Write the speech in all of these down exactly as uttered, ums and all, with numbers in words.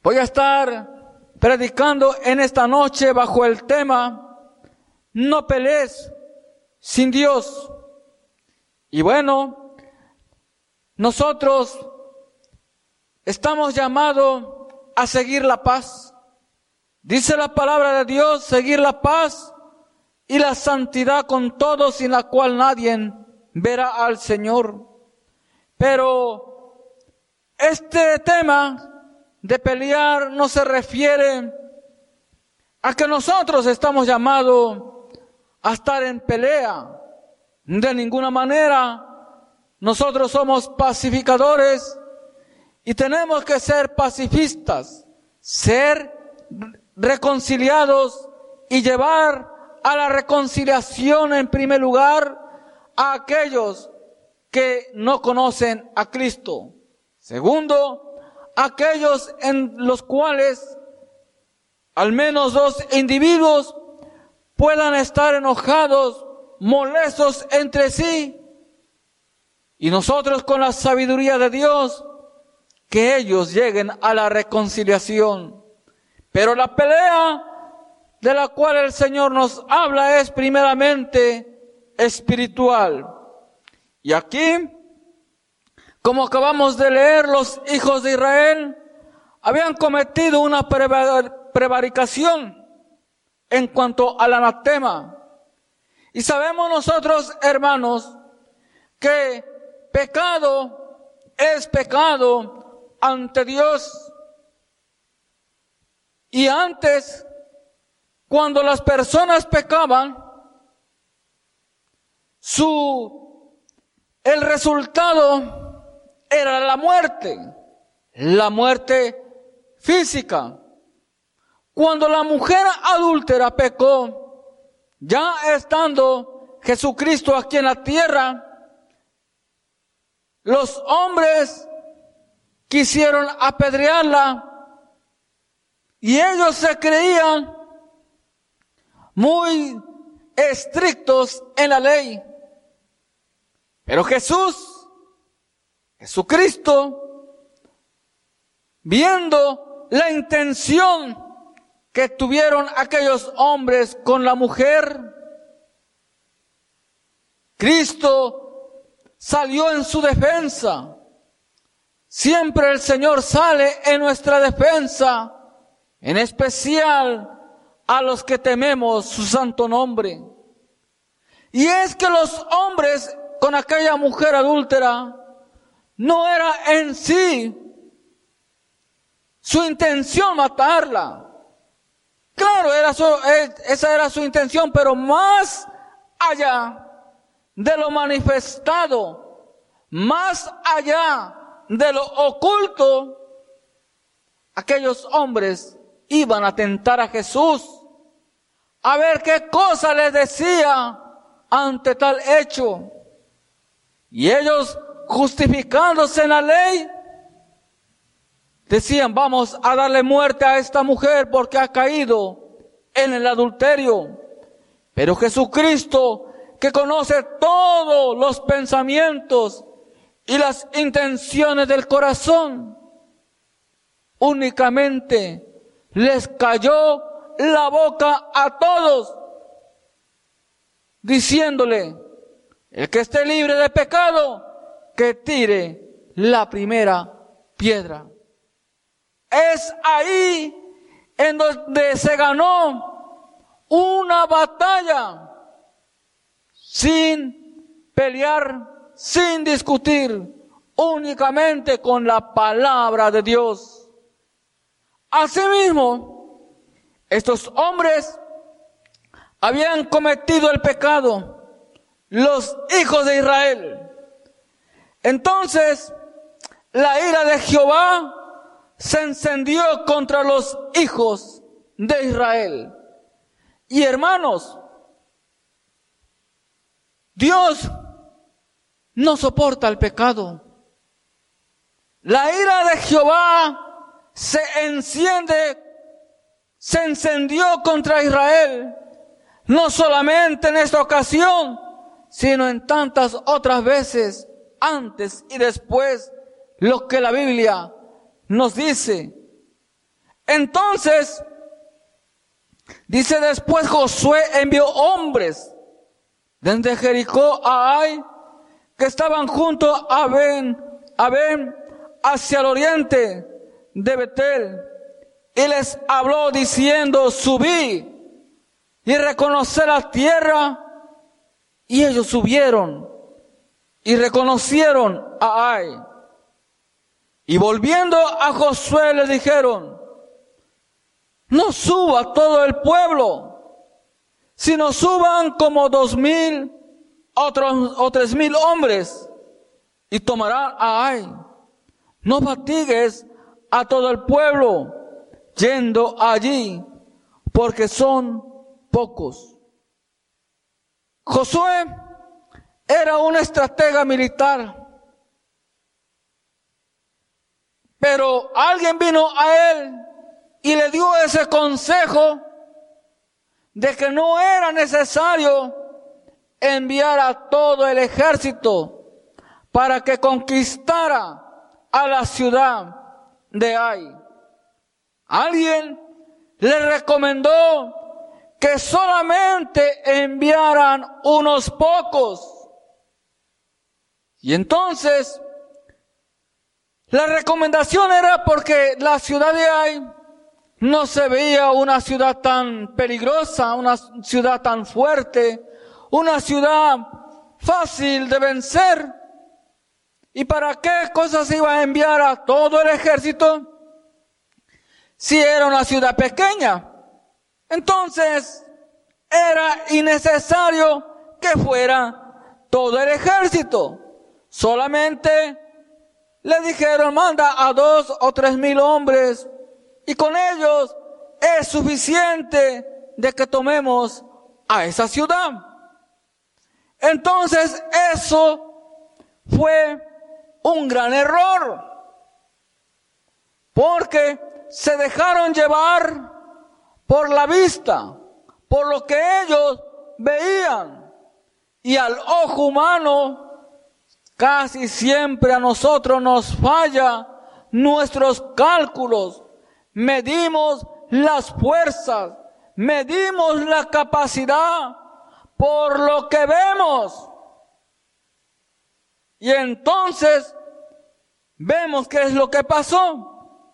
Voy a estar predicando en esta noche bajo el tema "No pelees sin Dios". Y bueno, nosotros estamos llamados a seguir la paz. Dice la palabra de Dios, seguir la paz y la santidad con todos, sin la cual nadie verá al Señor. Pero este tema de pelear no se refiere a que nosotros estamos llamados a estar en pelea. De ninguna manera. Nosotros somos pacificadores y tenemos que ser pacifistas, ser reconciliados y llevar a la reconciliación en primer lugar a aquellos que no conocen a Cristo. Segundo, aquellos en los cuales al menos dos individuos puedan estar enojados, molestos entre sí, y nosotros con la sabiduría de Dios, que ellos lleguen a la reconciliación. Pero la pelea de la cual el Señor nos habla es primeramente espiritual. Y aquí, como acabamos de leer, los hijos de Israel habían cometido una prevaricación en cuanto al anatema. Y sabemos nosotros, hermanos, que pecado es pecado ante Dios. Y antes, cuando las personas pecaban, su el resultado era la muerte, la muerte física. Cuando la mujer adúltera pecó, ya estando Jesucristo aquí en la tierra, los hombres quisieron apedrearla y ellos se creían muy estrictos en la ley. Pero Jesús, Jesucristo, viendo la intención que tuvieron aquellos hombres con la mujer, Cristo salió en su defensa. Siempre el Señor sale en nuestra defensa, en especial a los que tememos su santo nombre. Y es que los hombres con aquella mujer adúltera no era en sí su intención matarla. Claro, era su, esa era su intención, pero más allá de lo manifestado, más allá de lo oculto, aquellos hombres iban a tentar a Jesús, a ver qué cosa les decía ante tal hecho. Y ellos, justificándose en la ley, decían: vamos a darle muerte a esta mujer porque ha caído en el adulterio. Pero Jesucristo, que conoce todos los pensamientos y las intenciones del corazón, únicamente les cayó la boca a todos, diciéndole: el que esté libre de pecado, que tire la primera piedra. Es ahí en donde se ganó una batalla sin pelear, sin discutir, únicamente con la palabra de Dios. Asimismo, estos hombres habían cometido el pecado, los hijos de Israel. Entonces, la ira de Jehová se encendió contra los hijos de Israel. Y hermanos, Dios no soporta el pecado. La ira de Jehová se enciende, se encendió contra Israel, no solamente en esta ocasión, sino en tantas otras veces, antes y después, lo que la Biblia nos dice. Entonces, dice después Josué envió hombres desde Jericó a Ai, que estaban junto a Ben, a Ben, hacia el oriente de Betel, y les habló diciendo: subí y reconocer la tierra. Y ellos subieron y reconocieron a Ai. Y volviendo a Josué le dijeron: no suba todo el pueblo, sino suban como dos mil otros, o tres mil hombres, y tomarán a Ai. No fatigues a todo el pueblo yendo allí, porque son pocos. Josué era un estratega militar, pero alguien vino a él y le dio ese consejo de que no era necesario enviar a todo el ejército para que conquistara a la ciudad de Ai. Alguien le recomendó que solamente enviaran unos pocos. Y entonces, la recomendación era porque la ciudad de Ai no se veía una ciudad tan peligrosa, una ciudad tan fuerte, una ciudad fácil de vencer. ¿Y para qué cosas iba a enviar a todo el ejército si era una ciudad pequeña? Entonces, era innecesario que fuera todo el ejército. Solamente le dijeron: manda a dos o tres mil hombres, y con ellos es suficiente de que tomemos a esa ciudad. Entonces, eso fue un gran error, porque se dejaron llevar por la vista, por lo que ellos veían. Y al ojo humano, casi siempre a nosotros nos falla nuestros cálculos. Medimos las fuerzas, medimos la capacidad por lo que vemos. Y entonces vemos qué es lo que pasó.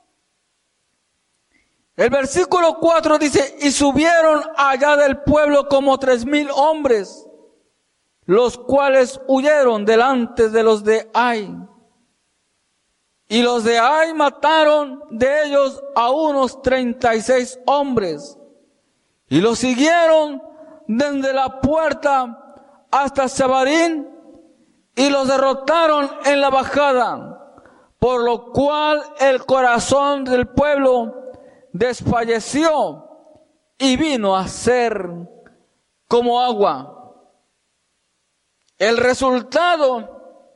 El versículo cuatro dice: y subieron allá del pueblo como tres mil hombres, los cuales huyeron delante de los de Ai. Y los de Ai mataron de ellos a unos treinta y seis hombres, y los siguieron desde la puerta hasta Sebarín, y los derrotaron en la bajada, por lo cual el corazón del pueblo desfalleció y vino a ser como agua. El resultado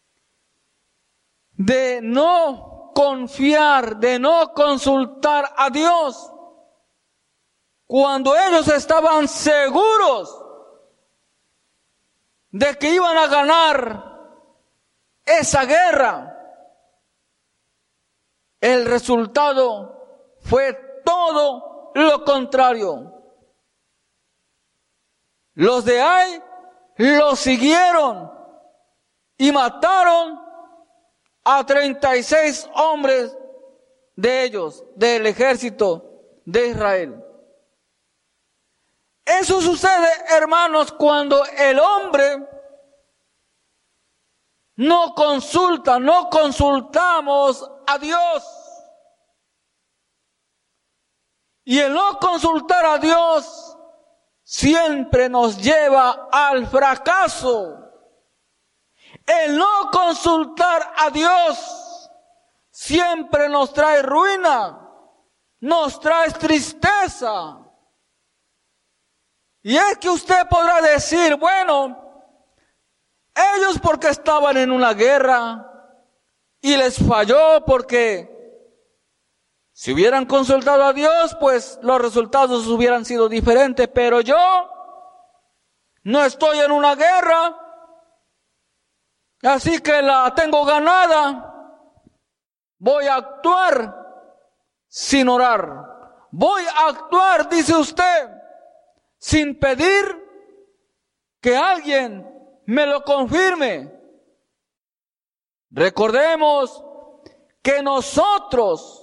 de no confiar, de no consultar a Dios, cuando ellos estaban seguros de que iban a ganar esa guerra, el resultado fue todo lo contrario. Los de Ai lo siguieron y mataron a treinta y seis hombres de ellos, del ejército de Israel. Eso sucede, hermanos, cuando el hombre no consulta, no consultamos a Dios. Y el no consultar a Dios siempre nos lleva al fracaso. El no consultar a Dios siempre nos trae ruina, nos trae tristeza. Y es que usted podrá decir: bueno, ellos porque estaban en una guerra y les falló, porque si hubieran consultado a Dios, pues los resultados hubieran sido diferentes. Pero yo no estoy en una guerra, así que la tengo ganada. Voy a actuar sin orar. Voy a actuar, dice usted, sin pedir que alguien me lo confirme. Recordemos que nosotros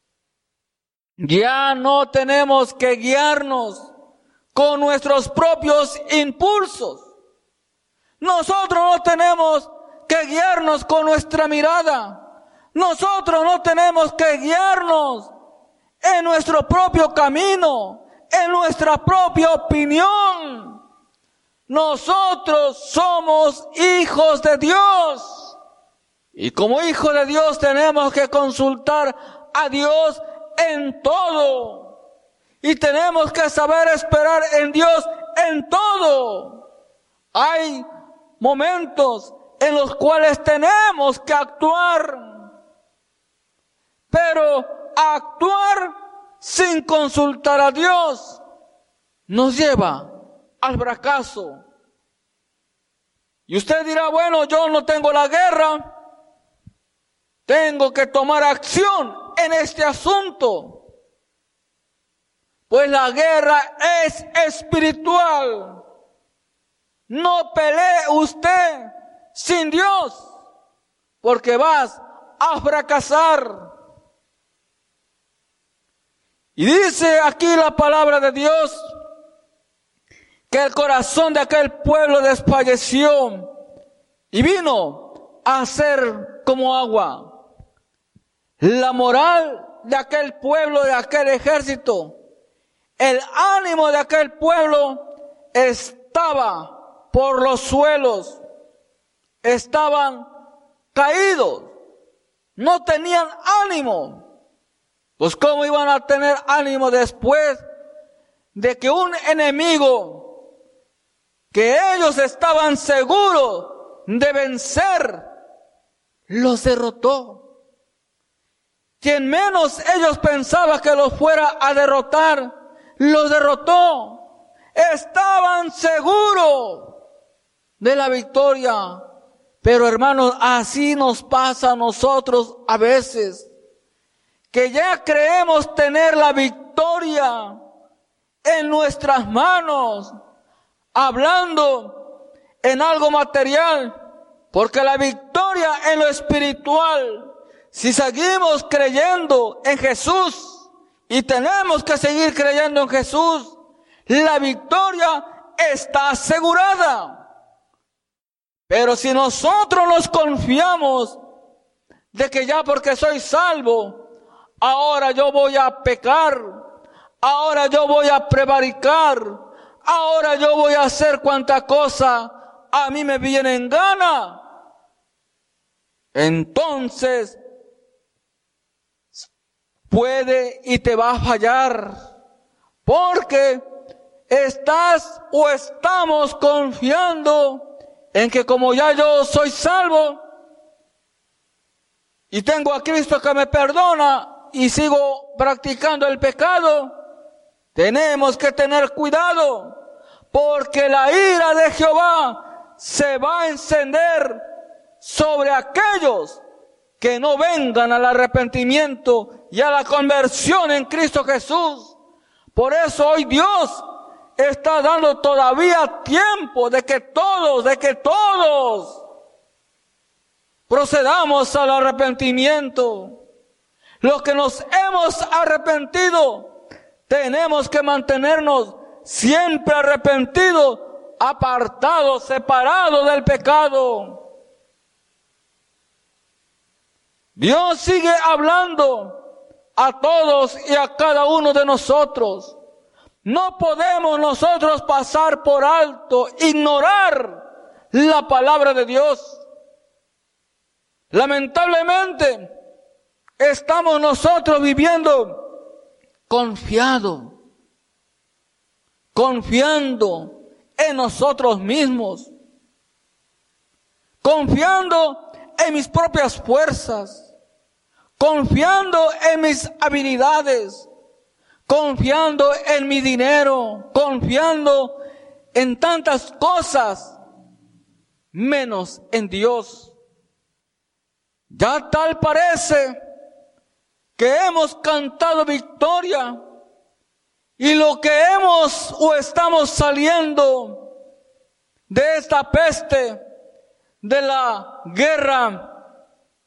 ya no tenemos que guiarnos con nuestros propios impulsos. Nosotros no tenemos que guiarnos con nuestra mirada. Nosotros no tenemos que guiarnos en nuestro propio camino, en nuestra propia opinión. Nosotros somos hijos de Dios. Y como hijos de Dios tenemos que consultar a Dios en todo. Y tenemos que saber esperar en Dios en todo. Hay momentos en los cuales tenemos que actuar. Pero actuar sin consultar a Dios nos lleva al fracaso. Y usted dirá, bueno, yo no tengo la guerra. Tengo que tomar acción en este asunto. Pues la guerra es espiritual. No pelee usted sin Dios, porque vas a fracasar. Y dice aquí la palabra de Dios que el corazón de aquel pueblo desfalleció y vino a ser como agua. La moral de aquel pueblo, de aquel ejército, el ánimo de aquel pueblo estaba por los suelos, estaban caídos, no tenían ánimo. Pues ¿cómo iban a tener ánimo después de que un enemigo que ellos estaban seguros de vencer los derrotó? Quien menos ellos pensaban que los fuera a derrotar, los derrotó. Estaban seguros de la victoria. Pero hermanos, así nos pasa a nosotros a veces, que ya creemos tener la victoria en nuestras manos, hablando en algo material, porque la victoria en lo espiritual, si seguimos creyendo en Jesús, y tenemos que seguir creyendo en Jesús, la victoria está asegurada. Pero si nosotros nos confiamos de que ya porque soy salvo, ahora yo voy a pecar, ahora yo voy a prevaricar, ahora yo voy a hacer cuanta cosa a mí me viene en gana, entonces puede y te va a fallar, porque estás o estamos confiando en que como ya yo soy salvo y tengo a Cristo que me perdona y sigo practicando el pecado, tenemos que tener cuidado, porque la ira de Jehová se va a encender sobre aquellos que no vengan al arrepentimiento y a la conversión en Cristo Jesús. Por eso hoy Dios está dando todavía tiempo de que todos, de que todos procedamos al arrepentimiento. Los que nos hemos arrepentido, tenemos que mantenernos siempre arrepentidos, apartados, separados del pecado. Dios sigue hablando a todos y a cada uno de nosotros. No podemos nosotros pasar por alto, ignorar la palabra de Dios. Lamentablemente, estamos nosotros viviendo confiado, confiando en nosotros mismos, confiando en mis propias fuerzas, confiando en mis habilidades, confiando en mi dinero, confiando en tantas cosas, menos en Dios. Ya tal parece que hemos cantado victoria y lo que hemos o estamos saliendo de esta peste, de la guerra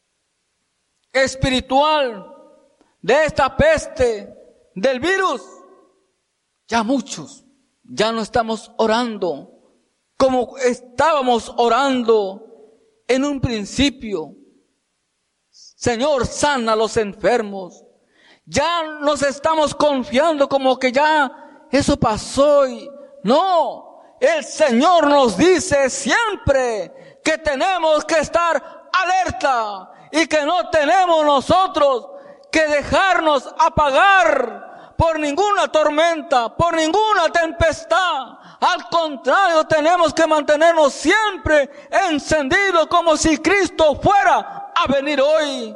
espiritual, de esta peste, del virus, ya muchos, ya no estamos orando como estábamos orando en un principio. Señor, sana a los enfermos. Ya nos estamos confiando como que ya eso pasó y no, el Señor nos dice siempre que tenemos que estar alerta y que no tenemos nosotros que dejarnos apagar por ninguna tormenta, por ninguna tempestad. Al contrario, tenemos que mantenernos siempre encendidos como si Cristo fuera a venir hoy.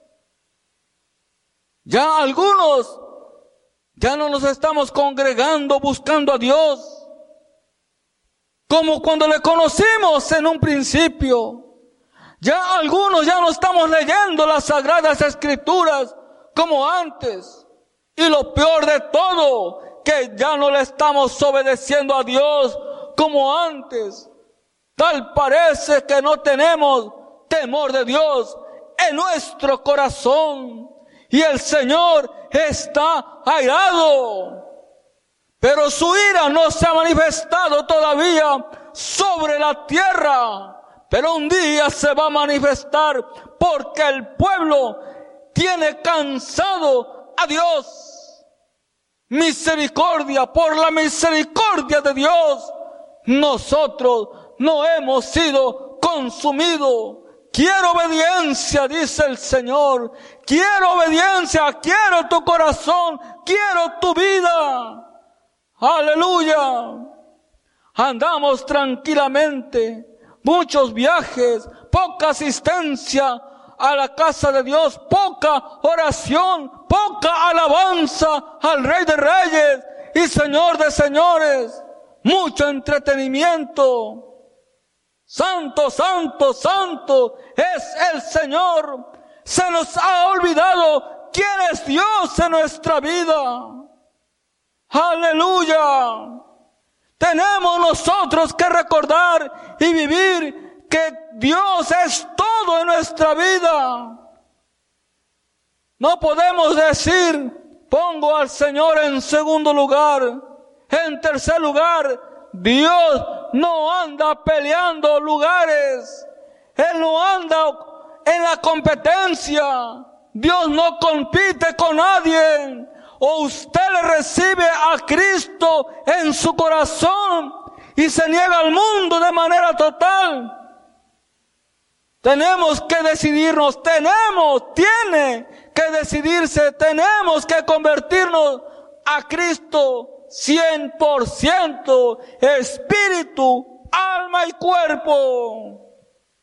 Ya algunos, ya no nos estamos congregando buscando a Dios como cuando le conocimos en un principio. Ya algunos ya no estamos leyendo las Sagradas Escrituras como antes. Y lo peor de todo, que ya no le estamos obedeciendo a Dios como antes. Tal parece que no tenemos temor de Dios en nuestro corazón. Y el Señor está airado. Pero su ira no se ha manifestado todavía sobre la tierra. Pero un día se va a manifestar porque el pueblo tiene cansado a Dios. Misericordia, por la misericordia de Dios, nosotros no hemos sido consumidos. Quiero obediencia, dice el Señor. Quiero obediencia, quiero tu corazón, quiero tu vida. Aleluya. Andamos tranquilamente, muchos viajes, poca asistencia a la casa de Dios, poca oración, poca alabanza al Rey de Reyes y Señor de Señores, mucho entretenimiento. Santo, santo, santo es el Señor. Se nos ha olvidado quién es Dios en nuestra vida. Aleluya. Tenemos nosotros que recordar y vivir que Dios es todo en nuestra vida. No podemos decir, pongo al Señor en segundo lugar. En tercer lugar, Dios no anda peleando lugares. Él no anda en la competencia. Dios no compite con nadie. O usted le recibe a Cristo en su corazón y se niega al mundo de manera total. Tenemos que decidirnos, tenemos, tiene que decidirse, tenemos que convertirnos a Cristo cien por ciento, espíritu, alma y cuerpo.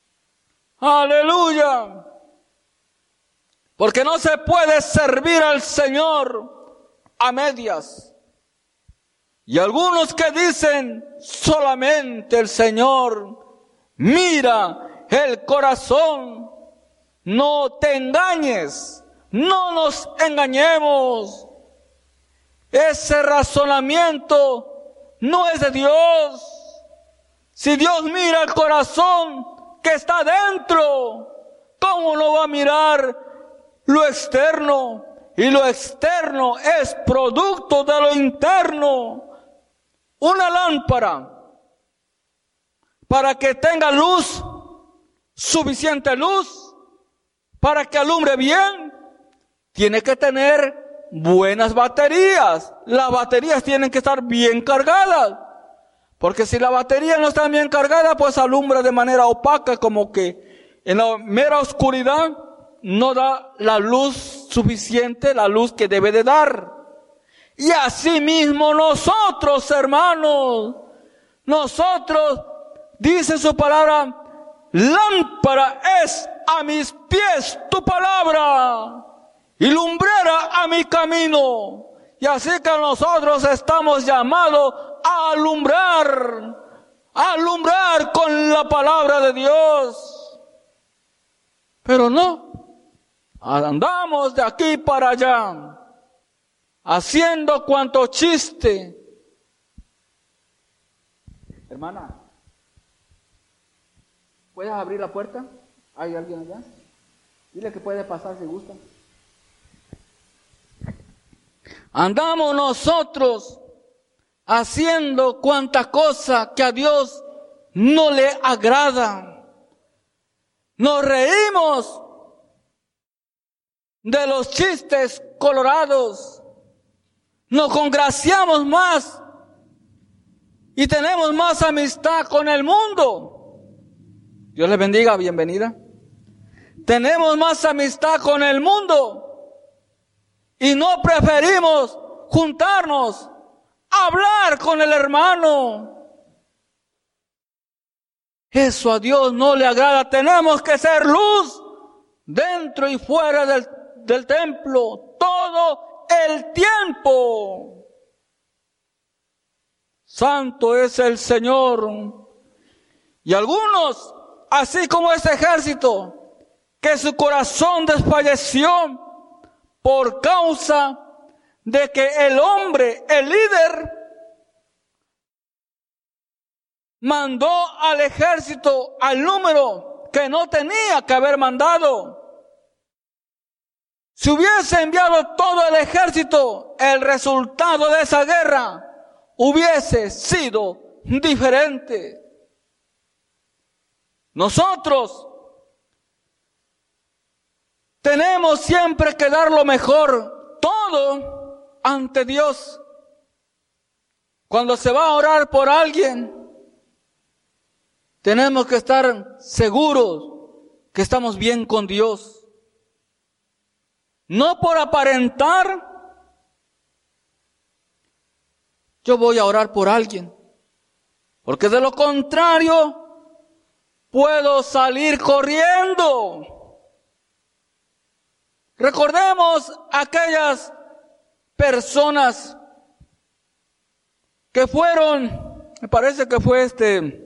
Aleluya. Porque no se puede servir al Señor a medias. Y algunos que dicen solamente el Señor mira el corazón. No te engañes, no nos engañemos. Ese razonamiento no es de Dios. Si Dios mira el corazón que está dentro, ¿cómo no va a mirar lo externo? Y lo externo es producto de lo interno. Una lámpara, para que tenga luz, suficiente luz, para que alumbre bien, tiene que tener buenas baterías. Las baterías tienen que estar bien cargadas. Porque si la batería no está bien cargada, pues alumbra de manera opaca, como que en la mera oscuridad no da la luz suficiente, la luz que debe de dar. Y así mismo nosotros, hermanos, nosotros, dice su palabra, lámpara es a mis pies tu palabra y lumbrera a mi camino. Y así que nosotros estamos llamados a alumbrar, a alumbrar con la palabra de Dios. Pero no, Andamos de aquí para allá, haciendo cuanto chiste. Hermana, ¿puedes abrir la puerta? ¿Hay alguien allá? Dile que puede pasar si gusta. Andamos nosotros haciendo cuanta cosa que a Dios no le agrada. Nos reímos de los chistes colorados. Nos congraciamos más y tenemos más amistad con el mundo. Dios les bendiga, bienvenida. Tenemos más amistad con el mundo y no preferimos juntarnos, hablar con el hermano. Eso a Dios no le agrada. Tenemos que ser luz dentro y fuera del, del templo todo el tiempo. Santo es el Señor. Y algunos, así como ese ejército, que su corazón desfalleció por causa de que el hombre, el líder, mandó al ejército al número que no tenía que haber mandado. Si hubiese enviado todo el ejército, el resultado de esa guerra hubiese sido diferente. Nosotros tenemos siempre que dar lo mejor, todo ante Dios. Cuando se va a orar por alguien, tenemos que estar seguros que estamos bien con Dios. No por aparentar, yo voy a orar por alguien, porque de lo contrario puedo salir corriendo. Recordemos aquellas personas que fueron, me parece que fue este,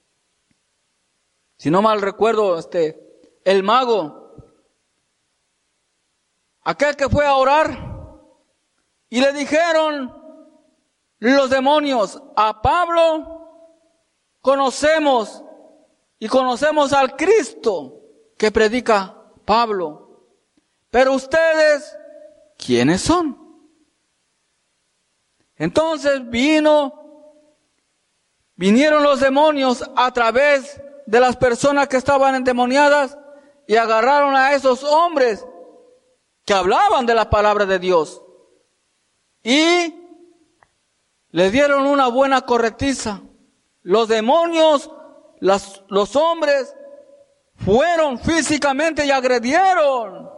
si no mal recuerdo, este, el mago, aquel que fue a orar y le dijeron los demonios: a Pablo conocemos y conocemos al Cristo que predica Pablo. Pero ustedes, ¿quiénes son? Entonces vino, vinieron los demonios a través de las personas que estaban endemoniadas y agarraron a esos hombres que hablaban de la palabra de Dios y les dieron una buena correctiza. Los demonios, las, los hombres fueron físicamente y agredieron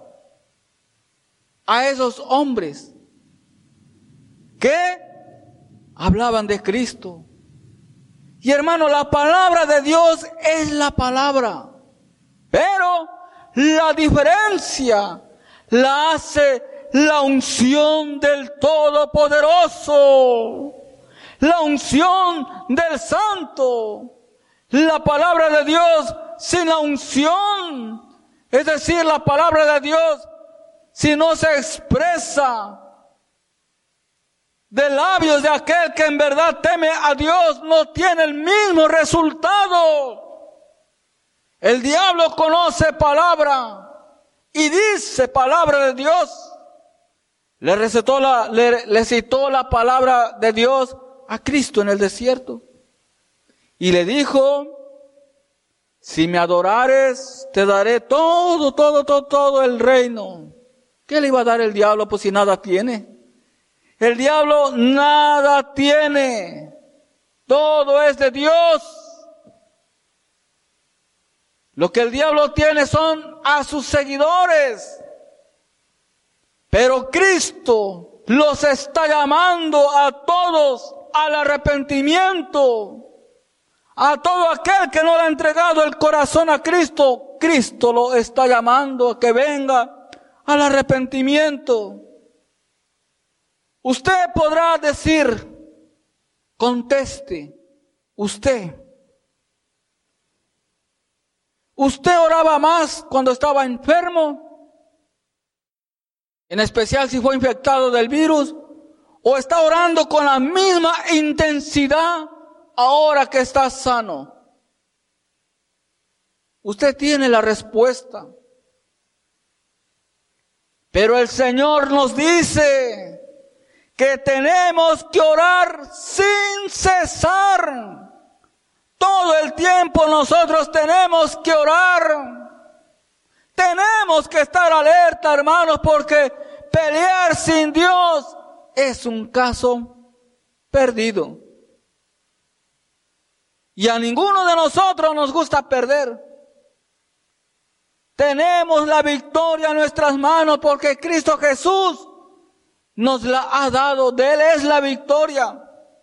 a esos hombres que hablaban de Cristo. Y hermano, la palabra de Dios es la palabra, pero la diferencia la hace la unción del Todopoderoso, la unción del Santo. La palabra de Dios sin la unción, es decir, la palabra de Dios, si no se expresa de labios de aquel que en verdad teme a Dios, no tiene el mismo resultado. El diablo conoce palabra y dice palabra de Dios. Le recitó la, le, le citó la palabra de Dios a Cristo en el desierto y le dijo: si me adorares, te daré todo, todo, todo, todo el reino. ¿Qué le iba a dar el diablo? Pues si nada tiene. El diablo nada tiene. Todo es de Dios. Lo que el diablo tiene son a sus seguidores. Pero Cristo los está llamando a todos al arrepentimiento. A todo aquel que no le ha entregado el corazón a Cristo, Cristo lo está llamando a que venga al arrepentimiento. Usted podrá decir, conteste, usted. ¿Usted oraba más cuando estaba enfermo en especial si fue infectado del virus, o está orando con la misma intensidad ahora que está sano? Usted tiene la respuesta. Pero el Señor nos dice que tenemos que orar sin cesar. Todo el tiempo nosotros tenemos que orar. Tenemos que estar alerta, hermanos, porque pelear sin Dios es un caso perdido. Y a ninguno de nosotros nos gusta perder. Tenemos la victoria en nuestras manos porque Cristo Jesús nos la ha dado. De Él es la victoria.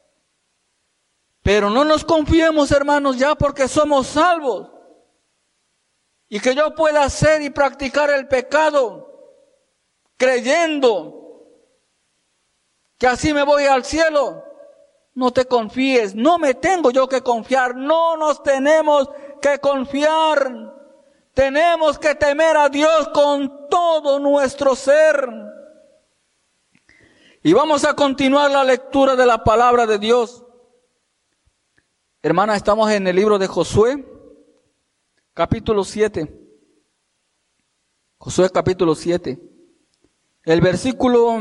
Pero no nos confiemos, hermanos, ya porque somos salvos. Y que yo pueda hacer y practicar el pecado creyendo que así me voy al cielo. No te confíes, no me tengo yo que confiar, no nos tenemos que confiar. Tenemos que temer a Dios con todo nuestro ser. Y vamos a continuar la lectura de la palabra de Dios. Hermana, estamos en el libro de Josué, capítulo siete. Josué capítulo siete. El versículo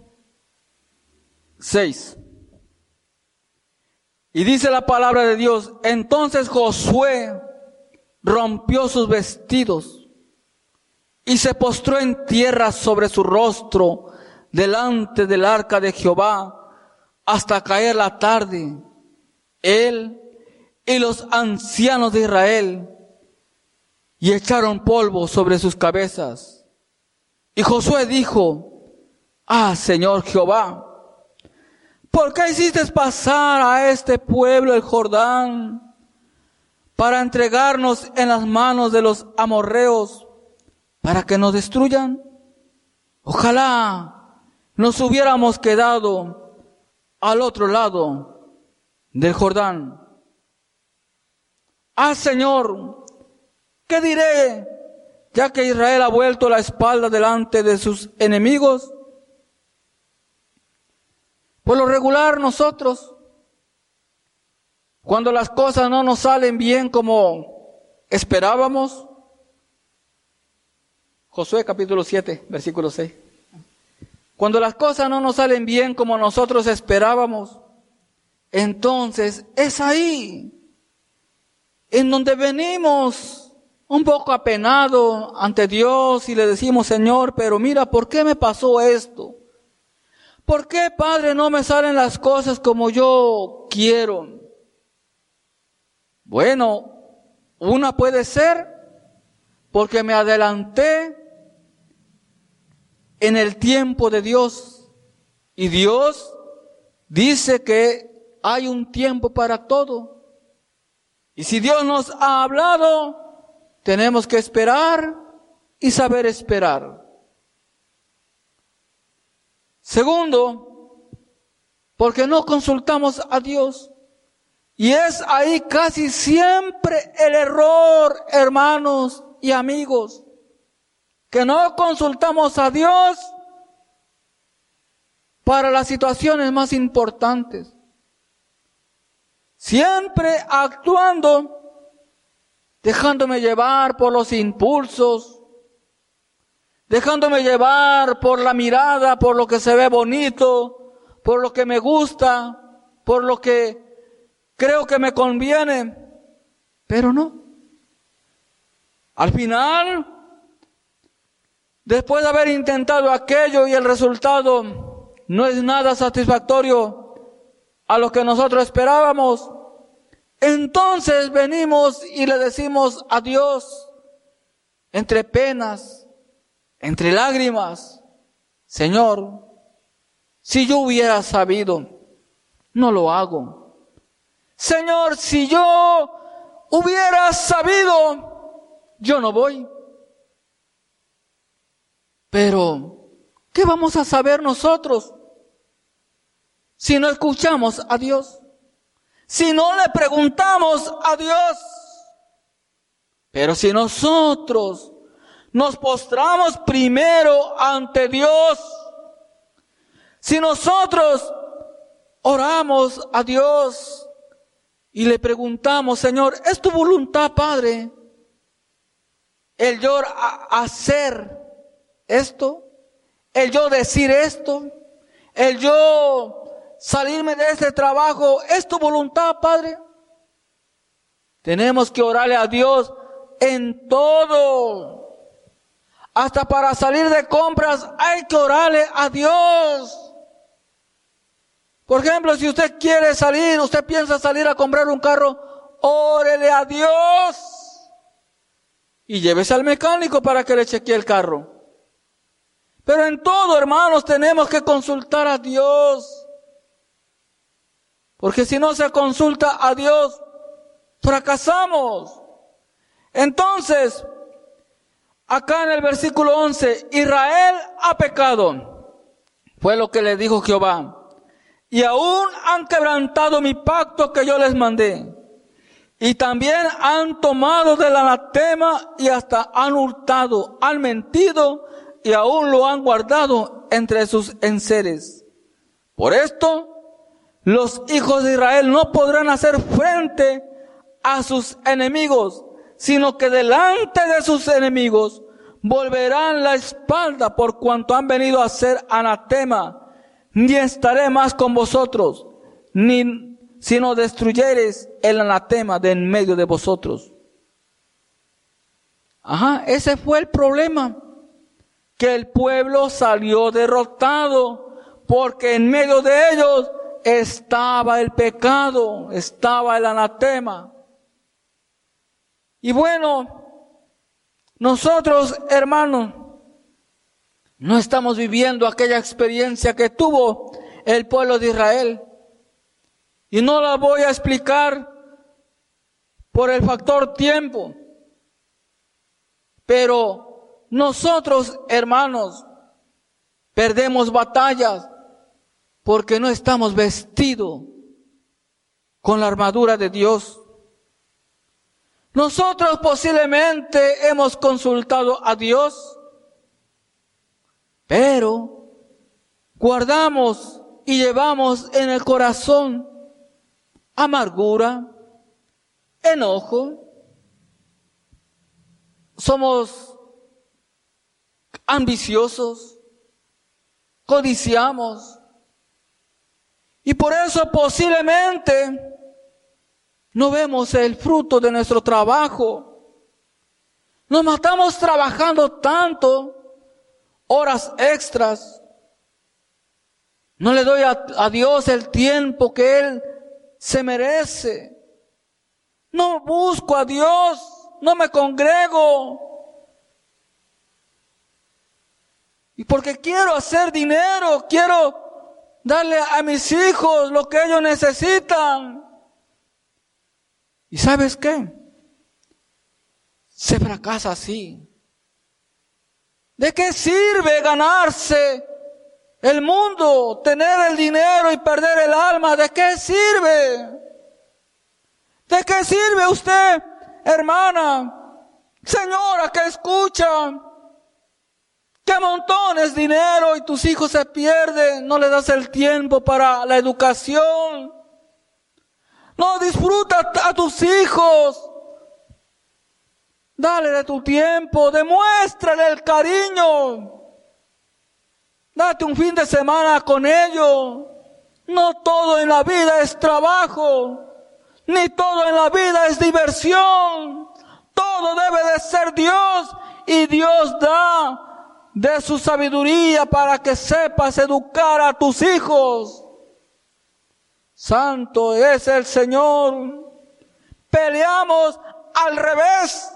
seis. Y dice la palabra de Dios: entonces Josué rompió sus vestidos y se postró en tierra sobre su rostro delante del arca de Jehová hasta caer la tarde. Él y los ancianos de Israel, y echaron polvo sobre sus cabezas. Y Josué dijo: ah, Señor Jehová, ¿por qué hiciste pasar a este pueblo el Jordán para entregarnos en las manos de los amorreos para que nos destruyan? Ojalá nos hubiéramos quedado al otro lado del Jordán. Ah, Señor, ¿qué diré ya que Israel ha vuelto la espalda delante de sus enemigos? Por lo regular nosotros, cuando las cosas no nos salen bien como esperábamos, Josué capítulo siete, versículo seis. Cuando las cosas no nos salen bien como nosotros esperábamos, entonces es ahí en donde venimos un poco apenados ante Dios y le decimos: Señor, pero mira, ¿por qué me pasó esto? ¿Por qué, Padre, no me salen las cosas como yo quiero? Bueno, una puede ser porque me adelanté en el tiempo de Dios. Y Dios dice que hay un tiempo para todo. Y si Dios nos ha hablado, tenemos que esperar y saber esperar. Segundo, porque no consultamos a Dios. Y es ahí casi siempre el error, hermanos y amigos, que no consultamos a Dios para las situaciones más importantes. Siempre actuando, dejándome llevar por los impulsos, dejándome llevar por la mirada, por lo que se ve bonito, por lo que me gusta, por lo que creo que me conviene, pero no. Al final, después de haber intentado aquello y el resultado no es nada satisfactorio a lo que nosotros esperábamos, entonces venimos y le decimos a Dios, entre penas, entre lágrimas: Señor, si yo hubiera sabido, no lo hago. Señor, si yo hubiera sabido, yo no voy. Pero, ¿qué vamos a saber nosotros si no escuchamos a Dios? Si no le preguntamos a Dios. Pero si nosotros nos postramos primero ante Dios. Si nosotros oramos a Dios y le preguntamos, Señor, ¿es tu voluntad, Padre, el yo hacer esto? ¿El yo decir esto? ¿El yo salirme de este trabajo? ¿Es tu voluntad, Padre? Tenemos que orarle a Dios en todo. Hasta para salir de compras hay que orarle a Dios. Por ejemplo, si usted quiere salir, usted piensa salir a comprar un carro, órele a Dios. Y llévese al mecánico para que le chequee el carro. Pero en todo, hermanos, tenemos que consultar a Dios. Porque si no se consulta a Dios, fracasamos. Entonces, acá en el versículo once, Israel ha pecado. Fue lo que le dijo Jehová. Y aún han quebrantado mi pacto que yo les mandé. Y también han tomado del anatema y hasta han hurtado, han mentido y aún lo han guardado entre sus enseres. Por esto, los hijos de Israel no podrán hacer frente a sus enemigos, sino que delante de sus enemigos volverán la espalda por cuanto han venido a ser anatema. Ni estaré más con vosotros, ni si no destruyereis el anatema de en medio de vosotros. Ajá, ese fue el problema, que el pueblo salió derrotado, porque en medio de ellos estaba el pecado, estaba el anatema. Y bueno, nosotros, hermanos, no estamos viviendo aquella experiencia que tuvo el pueblo de Israel. Y no la voy a explicar por el factor tiempo. Pero nosotros, hermanos, perdemos batallas porque no estamos vestidos con la armadura de Dios. Nosotros posiblemente hemos consultado a Dios, pero guardamos y llevamos en el corazón amargura, enojo. Somos ambiciosos, codiciamos. Y por eso posiblemente no vemos el fruto de nuestro trabajo. Nos matamos trabajando tanto, horas extras. No le doy a, a Dios el tiempo que Él se merece. No busco a Dios, no me congrego. Y porque quiero hacer dinero, quiero darle a mis hijos lo que ellos necesitan. ¿Y sabes qué? Se fracasa así. ¿De qué sirve ganarse el mundo, tener el dinero y perder el alma? ¿De qué sirve? ¿De qué sirve usted, hermana, señora que escucha, que montones de dinero y tus hijos se pierden? No le das el tiempo para la educación. No disfruta a tus hijos. Dale de tu tiempo, demuéstrale el cariño. Date un fin de semana con ellos. No todo en la vida es trabajo, ni todo en la vida es diversión. Todo debe de ser Dios, y Dios da de su sabiduría para que sepas educar a tus hijos. Santo es el Señor. Peleamos al revés.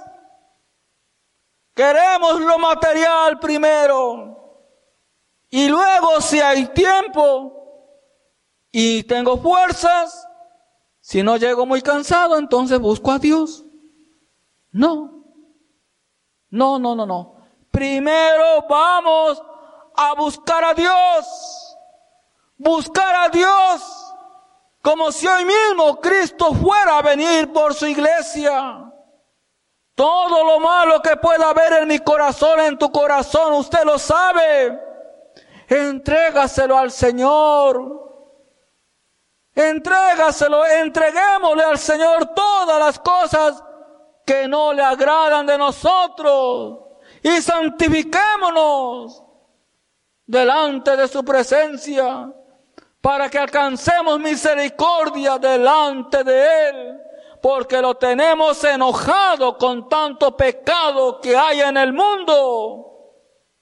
Queremos lo material primero. Y luego, si hay tiempo y tengo fuerzas, si no llego muy cansado, entonces busco a Dios. No. No, no, no, no. Primero vamos a buscar a Dios. Buscar a Dios. Como si hoy mismo Cristo fuera a venir por su iglesia. Todo lo malo que pueda haber en mi corazón, en tu corazón, usted lo sabe. Entrégaselo al Señor. Entrégaselo, entreguémosle al Señor todas las cosas que no le agradan de nosotros. Y santifiquémonos delante de su presencia, para que alcancemos misericordia delante de Él, porque lo tenemos enojado con tanto pecado que hay en el mundo.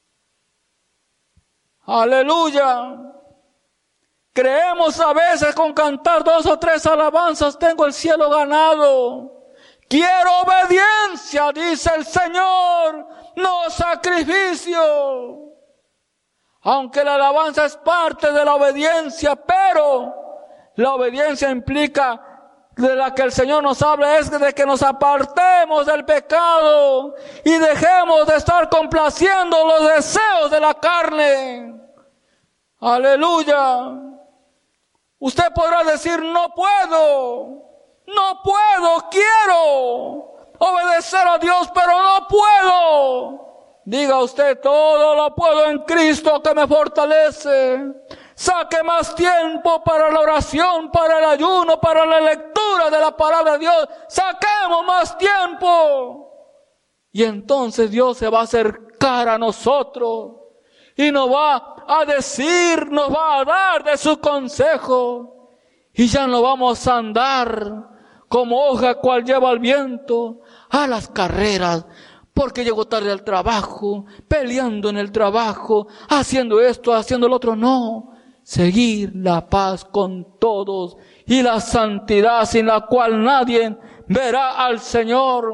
Aleluya. Creemos a veces con cantar dos o tres alabanzas, tengo el cielo ganado. Quiero obediencia, dice el Señor, no sacrificio. Aunque la alabanza es parte de la obediencia, pero la obediencia implica, de la que el Señor nos habla, es de que nos apartemos del pecado y dejemos de estar complaciendo los deseos de la carne. Aleluya. Usted podrá decir, no puedo, no puedo, quiero obedecer a Dios, pero no puedo. Diga usted, todo lo puedo en Cristo que me fortalece. Saque más tiempo para la oración, para el ayuno, para la lectura de la palabra de Dios. Saquemos más tiempo. Y entonces Dios se va a acercar a nosotros y nos va a decir, nos va a dar de su consejo. Y ya no vamos a andar como hoja cual lleva el viento a las carreras, porque llegó tarde al trabajo, peleando en el trabajo, haciendo esto, haciendo lo otro. No, seguir la paz con todos y la santidad sin la cual nadie verá al Señor.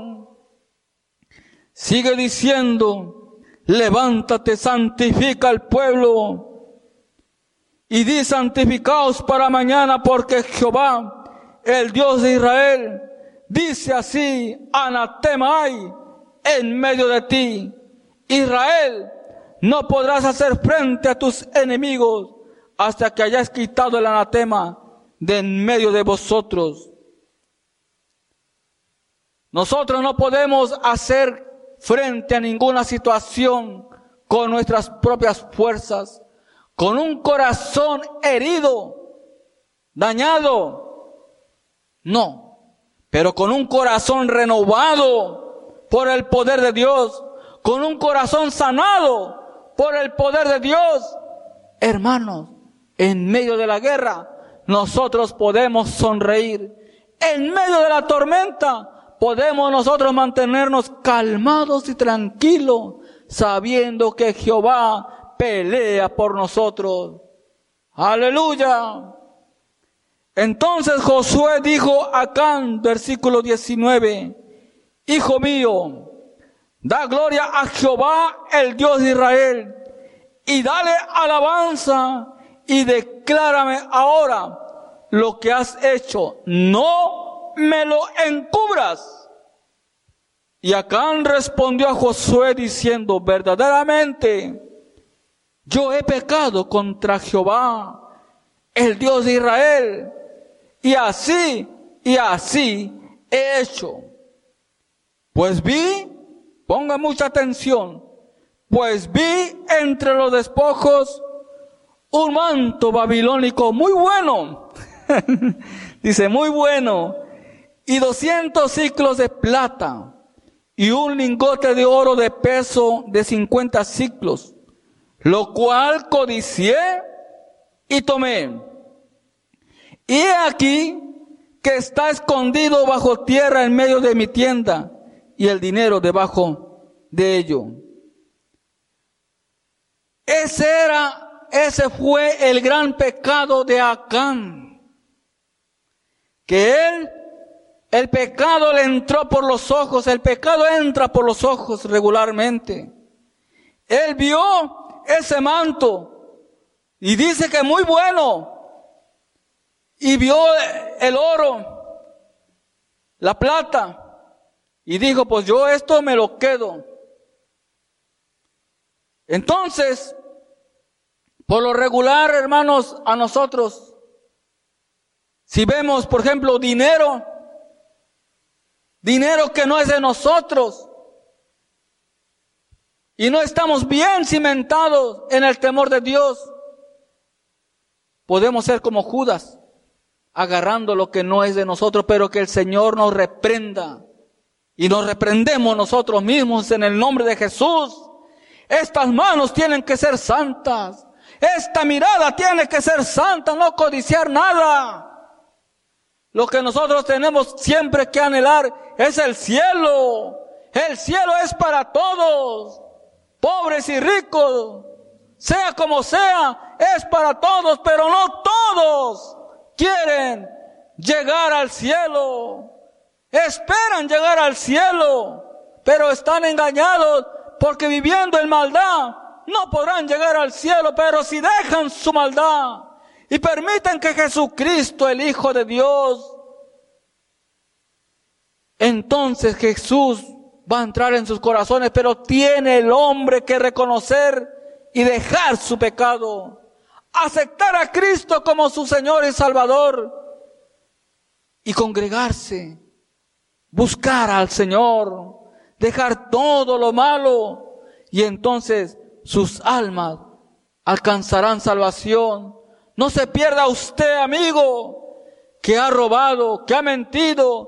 Sigue diciendo, levántate, santifica al pueblo y di santificaos para mañana, porque Jehová, el Dios de Israel, dice así, anatema hay en medio de ti, Israel, no podrás hacer frente a tus enemigos hasta que hayas quitado el anatema de en medio de vosotros. Nosotros no podemos hacer frente a ninguna situación con nuestras propias fuerzas, con un corazón herido, dañado, no, pero con un corazón renovado por el poder de Dios, con un corazón sanado por el poder de Dios. Hermanos, en medio de la guerra, nosotros podemos sonreír. En medio de la tormenta, podemos nosotros mantenernos calmados y tranquilos, sabiendo que Jehová pelea por nosotros. Aleluya. Entonces Josué dijo a Acán, versículo diecinueve, Hijo mío, da gloria a Jehová, el Dios de Israel, y dale alabanza, y declárame ahora lo que has hecho. No me lo encubras. Y Acán respondió a Josué diciendo, verdaderamente, yo he pecado contra Jehová, el Dios de Israel, y así, y así he hecho. Pues vi, ponga mucha atención, pues vi entre los despojos un manto babilónico muy bueno, dice muy bueno, y doscientos siclos de plata, y un lingote de oro de peso de cincuenta siclos, lo cual codicié y tomé. Y he aquí que está escondido bajo tierra en medio de mi tienda, y el dinero debajo de ello. Ese era, ese fue el gran pecado de Acán. Que él, el pecado le entró por los ojos, el pecado entra por los ojos regularmente. Él vio ese manto y dice que muy bueno. Y vio el oro, la plata. Y dijo, pues yo esto me lo quedo. Entonces, por lo regular, hermanos, a nosotros, si vemos, por ejemplo, dinero, dinero que no es de nosotros, y no estamos bien cimentados en el temor de Dios, podemos ser como Judas, agarrando lo que no es de nosotros, pero que el Señor nos reprenda. Y nos reprendemos nosotros mismos en el nombre de Jesús. Estas manos tienen que ser santas. Esta mirada tiene que ser santa, no codiciar nada. Lo que nosotros tenemos siempre que anhelar es el cielo. El cielo es para todos, pobres y ricos. Sea como sea, es para todos, pero no todos quieren llegar al cielo. Esperan llegar al cielo, pero están engañados porque viviendo en maldad no podrán llegar al cielo. Pero si dejan su maldad y permiten que Jesucristo, el Hijo de Dios, entonces Jesús va a entrar en sus corazones, pero tiene el hombre que reconocer y dejar su pecado, aceptar a Cristo como su Señor y Salvador y congregarse, buscar al Señor, dejar todo lo malo, y entonces sus almas alcanzarán salvación. No se pierda usted, amigo, que ha robado, que ha mentido,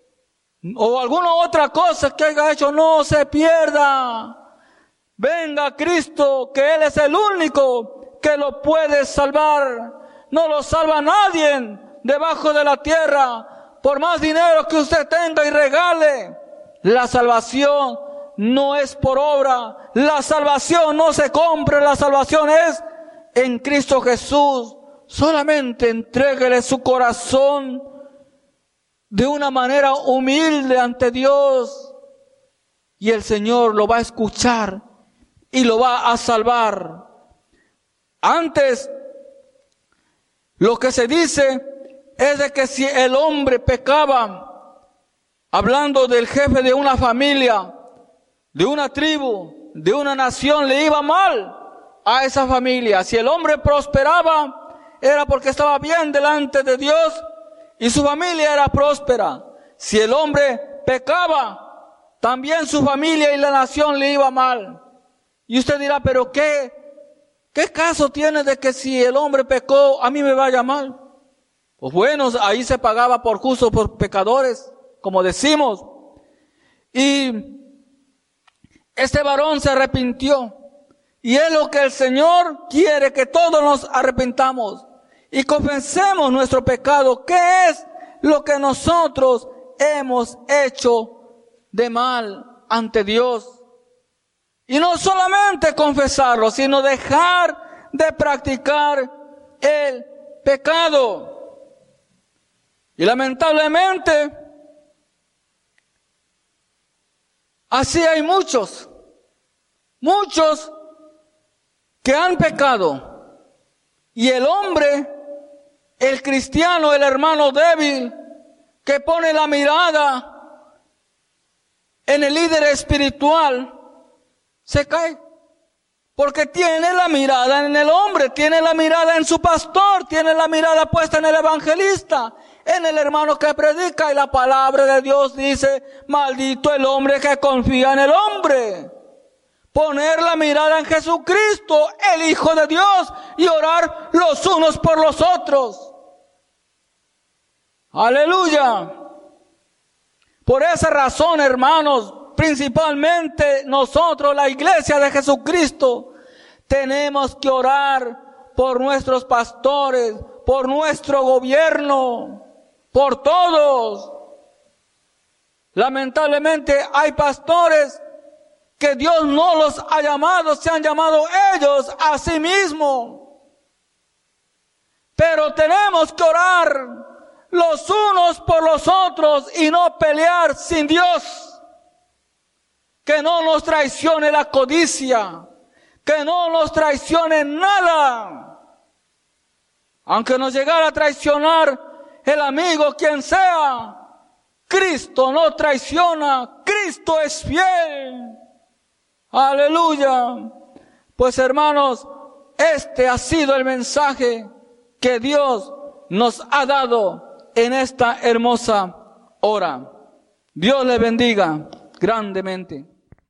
o alguna otra cosa que haya hecho. No se pierda. Venga Cristo, que Él es el único que lo puede salvar. No lo salva nadie debajo de la tierra, por más dinero que usted tenga y regale. La salvación no es por obra, la salvación no se compra, la salvación es en Cristo Jesús. Solamente entréguele su corazón de una manera humilde ante Dios, y el Señor lo va a escuchar y lo va a salvar. Antes, lo que se dice es de que si el hombre pecaba, hablando del jefe de una familia, de una tribu, de una nación, le iba mal a esa familia. Si el hombre prosperaba, era porque estaba bien delante de Dios y su familia era próspera. Si el hombre pecaba, también su familia y la nación le iba mal. Y usted dirá, pero ¿qué, qué caso tiene de que si el hombre pecó, a mí me vaya mal? Pues bueno, ahí se pagaba por justos, por pecadores, como decimos. Y este varón se arrepintió. Y es lo que el Señor quiere, que todos nos arrepintamos y confesemos nuestro pecado. ¿Qué es lo que nosotros hemos hecho de mal ante Dios? Y no solamente confesarlo, sino dejar de practicar el pecado. Y lamentablemente, así hay muchos, muchos que han pecado. Y el hombre, el cristiano, el hermano débil, que pone la mirada en el líder espiritual, se cae. Porque tiene la mirada en el hombre, tiene la mirada en su pastor, tiene la mirada puesta en el evangelista, en el hermano que predica, y la palabra de Dios dice, maldito el hombre que confía en el hombre. Poner la mirada en Jesucristo, el Hijo de Dios, y orar los unos por los otros. Aleluya. Por esa razón, hermanos, principalmente nosotros, la iglesia de Jesucristo, tenemos que orar por nuestros pastores, por nuestro gobierno, por todos. Lamentablemente hay pastores que Dios no los ha llamado, se han llamado ellos a sí mismos. Pero tenemos que orar los unos por los otros y no pelear sin Dios. Que no nos traicione la codicia, que no nos traicione nada. Aunque nos llegara a traicionar el amigo, quien sea, Cristo no traiciona, Cristo es fiel. Aleluya. Pues hermanos, este ha sido el mensaje que Dios nos ha dado en esta hermosa hora. Dios les bendiga grandemente.